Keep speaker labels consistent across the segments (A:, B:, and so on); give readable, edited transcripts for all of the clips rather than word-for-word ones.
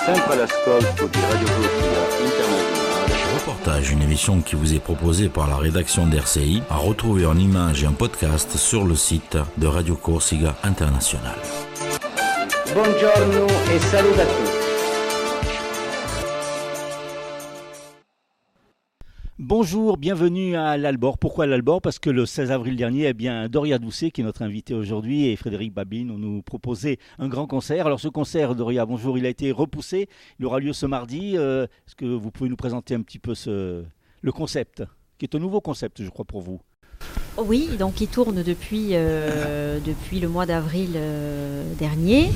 A: sempre all'ascolto di Radio Corsica Internazionale.
B: Reportage, une émission qui vous est proposée par la rédaction d'RCI, à retrouver en images et en podcast sur le site de Radio Corsica Internazionale.
A: Buongiorno e saluto a tutti.
C: Bonjour, bienvenue à l'Albor. Pourquoi l'Albor ? Parce que le 16 avril dernier, Doria Doucet, qui est notre invité aujourd'hui, et Frédéric Babine ont nous proposé un grand concert. Alors ce concert, Doria, bonjour, il a été repoussé. Il aura lieu ce mardi. Est-ce que vous pouvez nous présenter un petit peu le concept, qui est un nouveau concept, je crois, pour vous ?
D: Oui, donc il tourne depuis le mois d'avril dernier.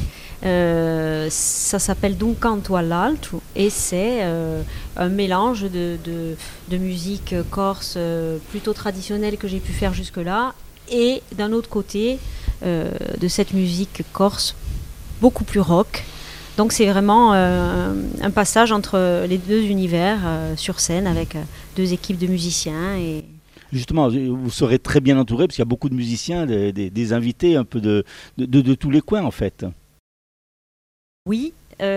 D: Ça s'appelle Duncanto all'altro et c'est un mélange de musique corse plutôt traditionnelle que j'ai pu faire jusque-là et d'un autre côté de cette musique corse beaucoup plus rock. Donc c'est vraiment un passage entre les deux univers sur scène avec deux équipes de musiciens et...
C: Justement, vous serez très bien entouré parce qu'il y a beaucoup de musiciens, des invités un peu de tous les coins en fait.
D: Oui,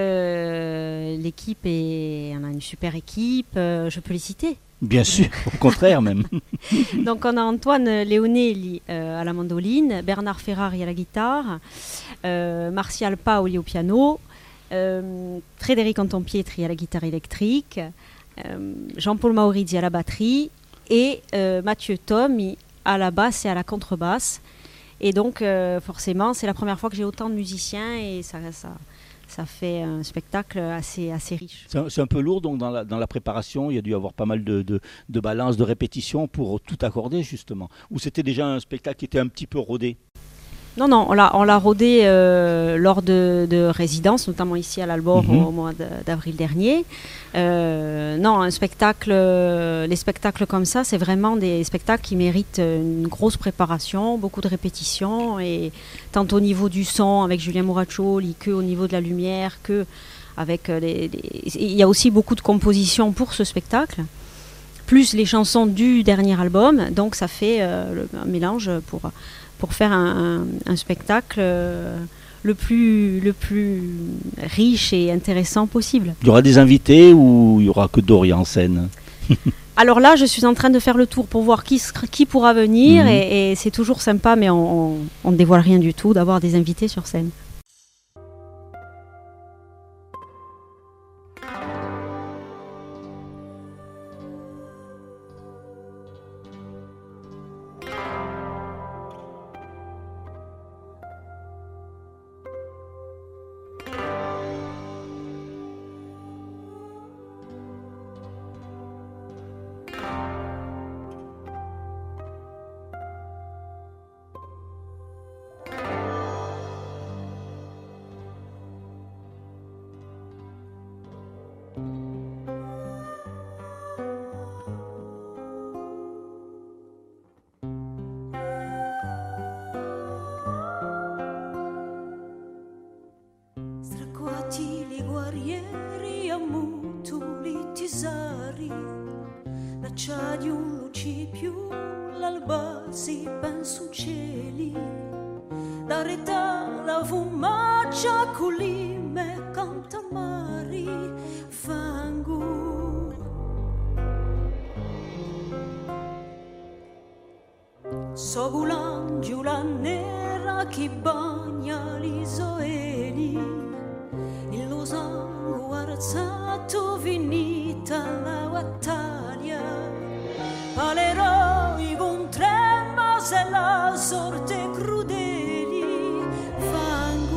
D: l'équipe on a une super équipe, je peux les citer.
C: Bien sûr, au contraire même.
D: Donc on a Antoine Leonelli à la mandoline, Bernard Ferrari à la guitare, Martial Paoli au piano, Frédéric Anton-Pietri à la guitare électrique, Jean-Paul Maurizi à la batterie, et Mathieu Thom à la basse et à la contrebasse. Et donc, forcément, c'est la première fois que j'ai autant de musiciens et ça fait un spectacle assez riche.
C: C'est un peu lourd, donc, dans la préparation. Il y a dû y avoir pas mal de balances, de répétitions pour tout accorder, justement. Ou c'était déjà un spectacle qui était un petit peu rodé ?
D: Non, on l'a rodé lors de résidences, notamment ici à l'Albor au mois d'avril dernier. Non, les spectacles comme ça, c'est vraiment des spectacles qui méritent une grosse préparation, beaucoup de répétitions, et tant au niveau du son avec Julien Muraccioli qu'au niveau de la lumière, que avec il y a aussi beaucoup de compositions pour ce spectacle, plus les chansons du dernier album, donc ça fait un mélange pour faire un spectacle le plus riche et intéressant possible.
C: Il y aura des invités ou il n'y aura que Doria en scène ?
D: Alors là, je suis en train de faire le tour pour voir qui pourra venir et c'est toujours sympa, mais on ne dévoile rien du tout d'avoir des invités sur scène.
E: Stracquati li guerrieri, ammutuli tisari, l'acciaio luci più, l'alba si penso cieli, la reta la fumaccia colime canta mari fango. Sogulangiu la nera che bagna l'isoeli, il losango arzato finita la battaglia, all'eroi con trema se la sorte crudeli, fango,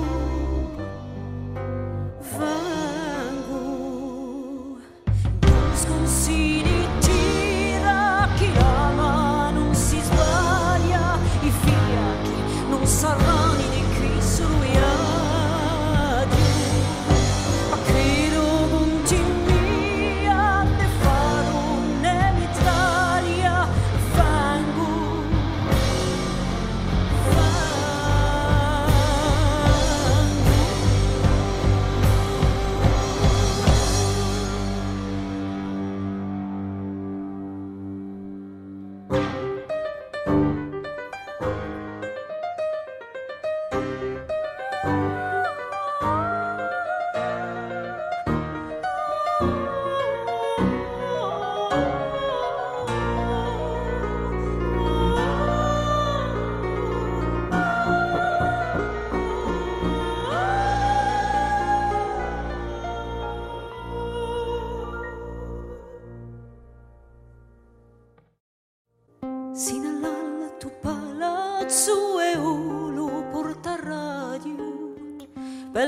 E: sconsigli tira chi ama non si sbaglia, i figliacchi non saranno di qui sruiati.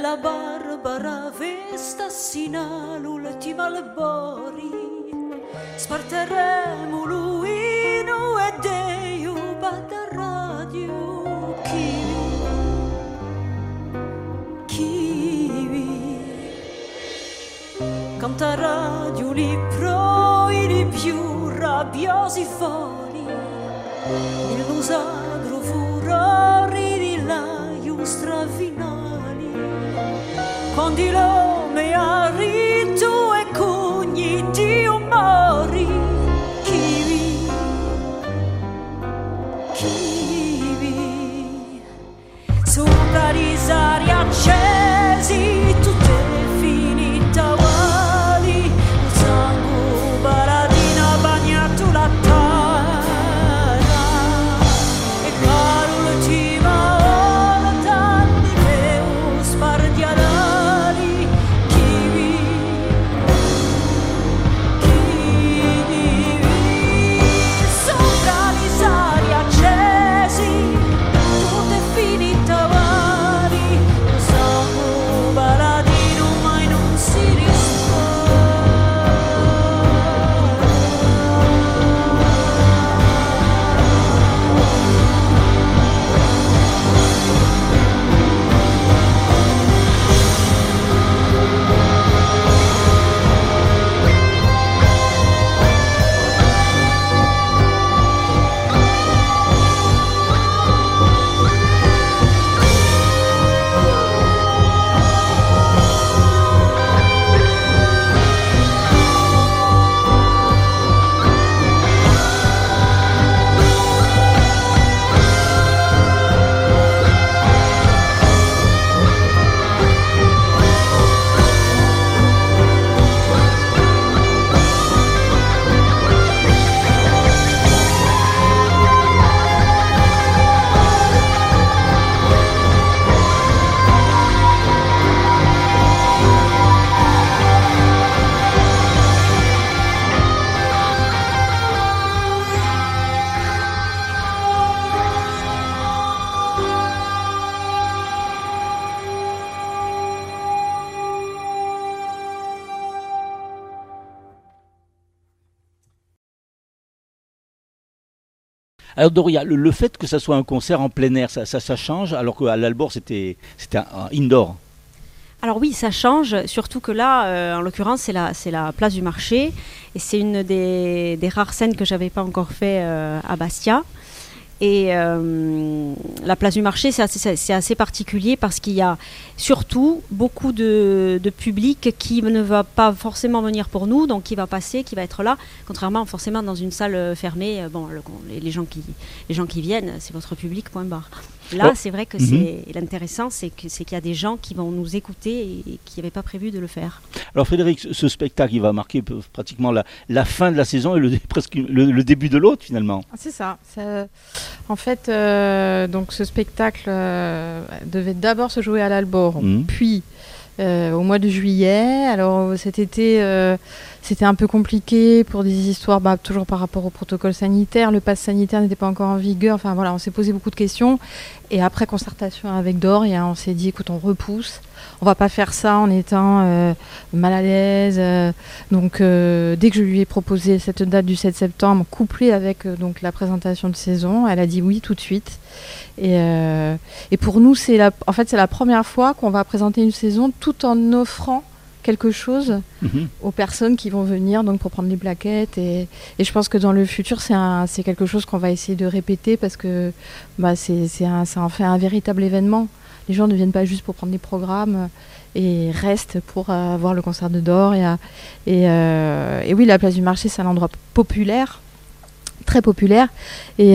E: la Barbara vesta l'ultima albori sparteremo l'uino e Deo bada radio kiwi canta radio li pro i più rabbiosi fori il musagro furori di laiu stravinali quando l'uomo ha rito e cugni di umori kiwi sopra risari accesi tutte finita uguali il sangue baladina bagnato la terra e caro l'ultima ora tanti veo spardialali kiwi sopra risari accesi tutte finita uguali il sangue baladino mai non si
C: Alors Doria, le fait que ça soit un concert en plein air, ça change, alors qu'à l'Albor c'était un indoor.
D: Alors oui, ça change, surtout que là, en l'occurrence, c'est la place du marché, et c'est une des rares scènes que j'avais pas encore fait à Bastia. Et la place du marché, c'est assez particulier parce qu'il y a surtout beaucoup de public qui ne va pas forcément venir pour nous, donc qui va passer, qui va être là, contrairement forcément dans une salle fermée. Les gens qui viennent, c'est votre public, point barre. Là, c'est vrai que l'intéressant, c'est qu'il y a des gens qui vont nous écouter et qui n'avaient pas prévu de le faire.
C: Alors Frédéric, ce spectacle, il va marquer pratiquement la fin de la saison et presque le début de l'autre finalement.
F: C'est ça. En fait, donc ce spectacle devait d'abord se jouer à l'Albor, puis au mois de juillet. Alors cet été, c'était un peu compliqué pour des histoires, toujours par rapport au protocole sanitaire. Le pass sanitaire n'était pas encore en vigueur. Enfin voilà, on s'est posé beaucoup de questions. Et après concertation avec Doria, on s'est dit, écoute, on repousse. On va pas faire ça en étant mal à l'aise. Donc dès que je lui ai proposé cette date du 7 septembre, couplée avec donc la présentation de saison, elle a dit oui tout de suite. Et pour nous, c'est la première fois qu'on va présenter une saison tout en offrant quelque chose aux personnes qui vont venir donc pour prendre les plaquettes. Et je pense que dans le futur, c'est quelque chose qu'on va essayer de répéter parce que ça en fait un véritable événement. Les gens ne viennent pas juste pour prendre des programmes et restent pour voir le concert de Doria. Et oui, la place du marché, c'est un endroit populaire, très populaire. Et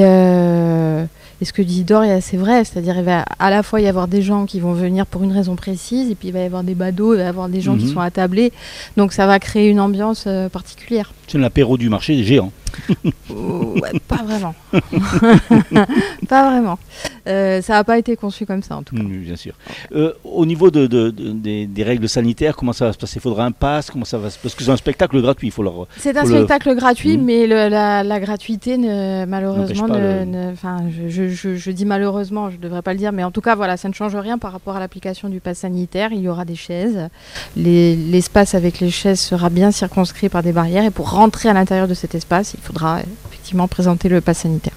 F: ce que dit Doria, c'est vrai, c'est-à-dire il va à la fois y avoir des gens qui vont venir pour une raison précise, et puis il va y avoir des badauds, il va y avoir des gens qui sont attablés. Donc ça va créer une ambiance particulière.
C: C'est l'apéro du marché des géants.
F: Ouais, pas vraiment. Pas vraiment. Ça n'a pas été conçu comme ça en tout cas.
C: Bien sûr. Au niveau des règles sanitaires, comment ça va se passer? Il faudra un pass? Comment ça va se... Parce que c'est un spectacle gratuit.
F: C'est un spectacle gratuit, mais la gratuité, malheureusement, je dis malheureusement, je ne devrais pas le dire, mais en tout cas, voilà, ça ne change rien par rapport à l'application du pass sanitaire. Il y aura des chaises. L'espace avec les chaises sera bien circonscrit par des barrières. Et pour rentrer à l'intérieur de cet espace, il faudra effectivement présenter le pass sanitaire.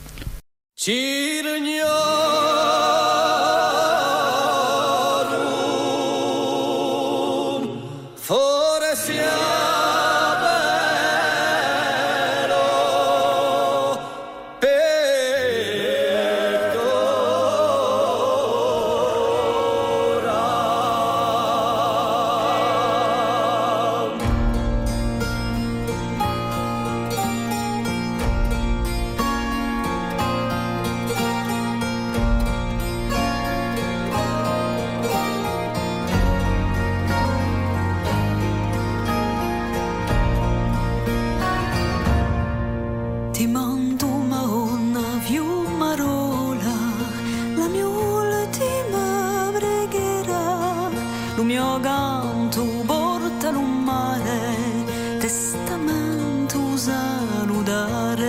E: Ti mando una fiumarola, la mia ultima pregherà, lo mio canto porta un mare, testamento salutare.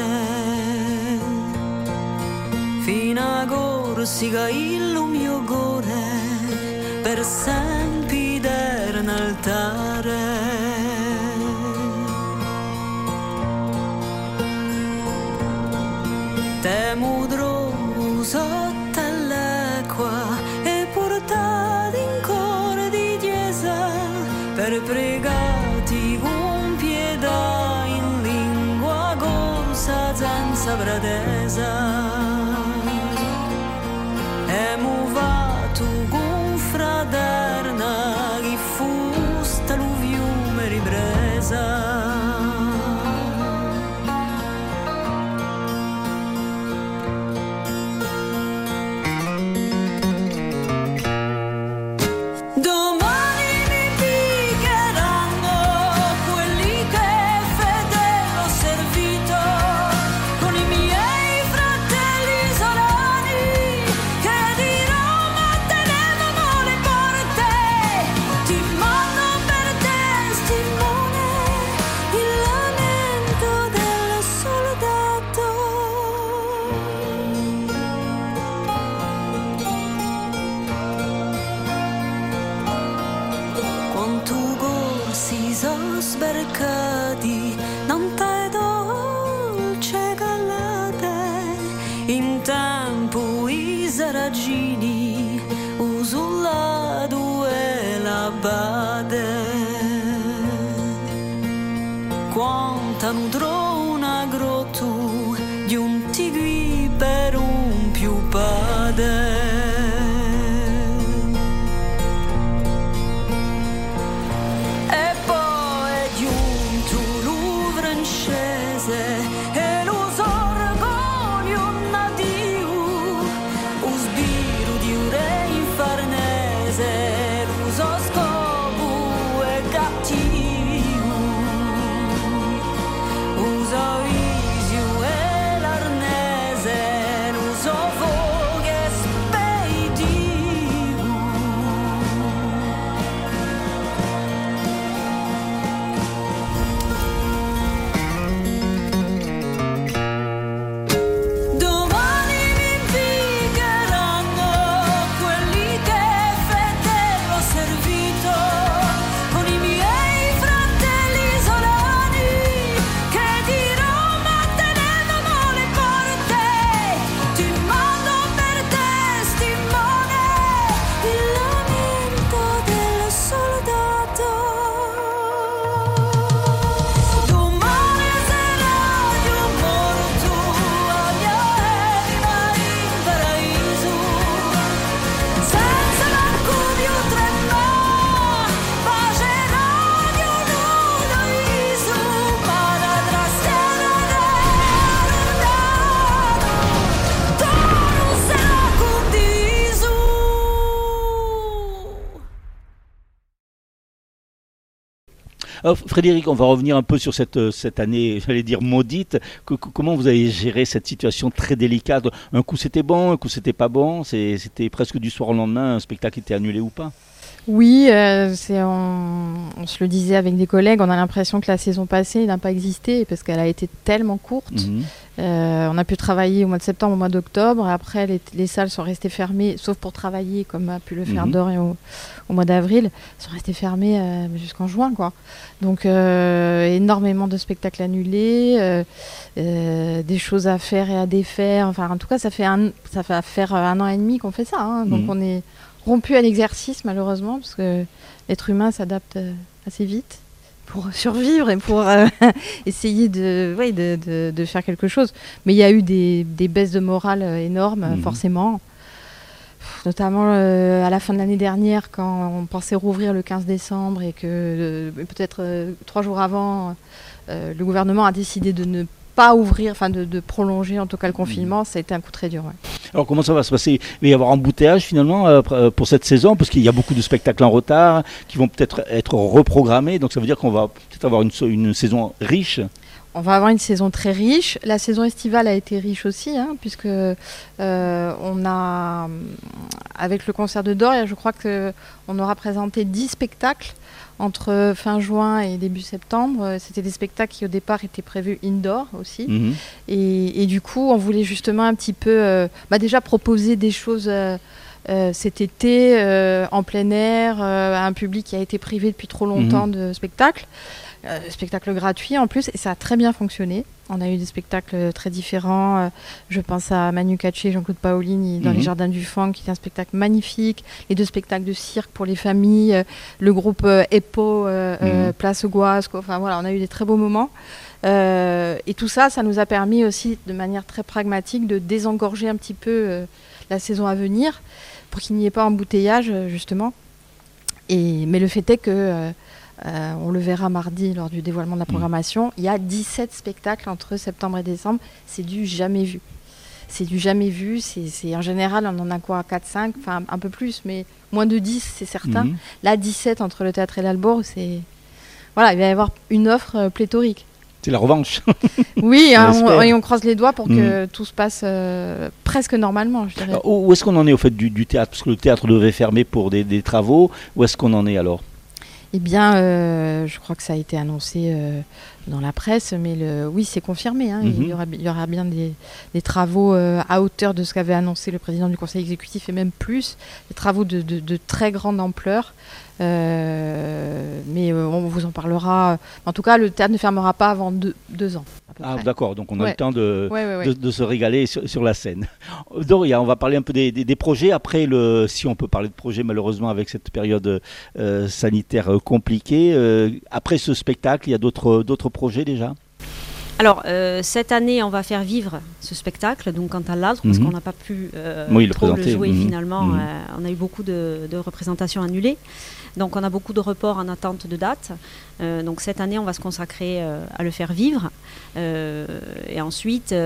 E: Fino a Corsica il mio cuore, per sempre eterno altare. Te mudrò sotto l'acqua e portati in cuore di chiesa per pregarti con pietà in lingua corsa senza pretesa. E mu fatto con fraterna chi fusta lo fiume ripresa. Sbarcati, tante dolce calate, in tempo i saragini, usullato e l'abate. Quanta nutrona grotto di un tigui per un più pade. E lo sorgoglio nativo, lo sbiro di un re infarnese, l'uso scopo e cattivo, uso visio e l'arnese,
C: Alors, Frédéric, on va revenir un peu sur cette année, j'allais dire maudite. Comment vous avez géré cette situation très délicate? Un coup c'était bon, un coup c'était pas bon. C'était presque du soir au lendemain, un spectacle était annulé ou pas?
F: Oui, on se le disait avec des collègues, on a l'impression que la saison passée n'a pas existé parce qu'elle a été tellement courte. On a pu travailler au mois de septembre, au mois d'octobre. Après, les salles sont restées fermées, sauf pour travailler, comme a pu le faire Dorian au mois d'avril. Elles sont restées fermées jusqu'en juin, quoi. Donc, énormément de spectacles annulés, des choses à faire et à défaire. Enfin, en tout cas, ça va faire 1 an et demi qu'on fait ça. Hein. Donc, on est rompu à l'exercice, malheureusement, parce que l'être humain s'adapte assez vite pour survivre et pour essayer de faire quelque chose. Mais il y a eu des baisses de morale énormes, forcément. Notamment à la fin de l'année dernière, quand on pensait rouvrir le 15 décembre et que peut-être 3 jours avant, le gouvernement a décidé de ne pas ouvrir, enfin de prolonger en tout cas le confinement. Ça a été un coup très dur. Ouais.
C: Alors comment ça va se passer? Il va y avoir embouteillage finalement pour cette saison, parce qu'il y a beaucoup de spectacles en retard qui vont peut-être être reprogrammés, donc ça veut dire qu'on va peut-être avoir une saison riche.
F: On va avoir une saison très riche. La saison estivale a été riche aussi, hein, puisque on a, avec le concert de Doria, je crois qu'on aura présenté 10 spectacles entre fin juin et début septembre. C'était des spectacles qui au départ étaient prévus indoor aussi. Et du coup, on voulait justement un petit peu déjà proposer des choses cet été en plein air à un public qui a été privé depuis trop longtemps de spectacles. Spectacle gratuit en plus, et ça a très bien fonctionné. On a eu des spectacles très différents. Je pense à Manu Katché et Jean-Claude Paolini dans les Jardins du Fang, qui est un spectacle magnifique. Les 2 spectacles de cirque pour les familles. Le groupe EPO, Place Gouasque. Enfin voilà, on a eu des très beaux moments. Et tout ça, ça nous a permis aussi, de manière très pragmatique, de désengorger un petit peu la saison à venir, pour qu'il n'y ait pas embouteillage, justement. Mais le fait est que... on le verra mardi lors du dévoilement de la programmation. Il y a 17 spectacles entre septembre et décembre. C'est du jamais vu. C'est du jamais vu. C'est en général, on en a quoi, 4-5, enfin un peu plus, mais moins de 10, c'est certain. Là, 17 entre le théâtre et l'Albor, c'est... Voilà, il va y avoir une offre pléthorique. C'est
C: la revanche.
F: Oui, et on croise les doigts pour que tout se passe presque normalement, je dirais.
C: Alors, où est-ce qu'on en est au fait du théâtre? Parce que le théâtre devait fermer pour des travaux. Où est-ce qu'on en est alors?
F: Eh bien, je crois que ça a été annoncé dans la presse, mais oui, c'est confirmé. Hein. Il y aura bien des travaux à hauteur de ce qu'avait annoncé le président du conseil exécutif, et même plus, des travaux de très grande ampleur. Mais on vous en parlera. En tout cas, le théâtre ne fermera pas avant 2 ans.
C: Ah, d'accord, donc on a le temps de se régaler sur la scène. Doria, on va parler un peu des projets. Après, si on peut parler de projets, malheureusement, avec cette période sanitaire compliquée. Après ce spectacle, il y a d'autres projets déjà?
D: Alors, cette année, on va faire vivre ce spectacle, donc quant à l'âtre, parce qu'on n'a pas pu trop le jouer finalement. On a eu beaucoup de représentations annulées. Donc, on a beaucoup de reports en attente de date. Donc, cette année, on va se consacrer à le faire vivre. Et ensuite,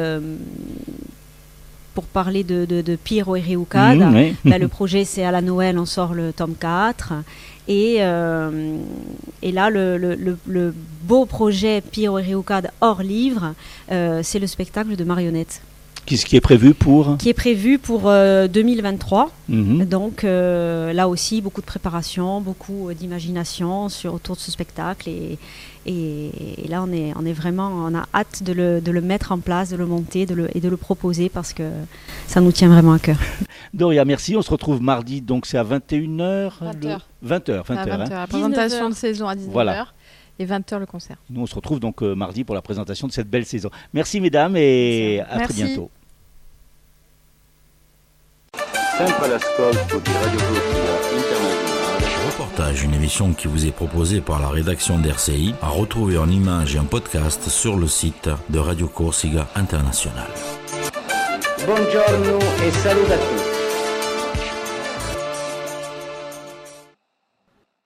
D: pour parler de Piero et Reucade, le projet, c'est à la Noël, on sort le tome 4. Et là, le beau projet Piero et Reucade hors livre, c'est le spectacle de marionnettes.
C: Qui est prévu pour
D: Qui est prévu pour 2023. Donc là aussi, beaucoup de préparation, beaucoup d'imagination autour de ce spectacle. Et là, on a hâte de le mettre en place, de le monter et de le proposer, parce que ça nous tient vraiment à cœur.
C: Doria, merci. On se retrouve mardi, donc c'est à 21h.
F: 20h. La présentation de saison à 19h. Voilà. Et 20h le concert.
C: Nous, on se retrouve donc mardi pour la présentation de cette belle saison. Merci mesdames et à très bientôt.
B: Reportage, une émission qui vous est proposée par la rédaction d'RCI, à retrouver en images et en podcast sur le site de Radio Corsica International.
G: Buongiorno e saluto a tutti.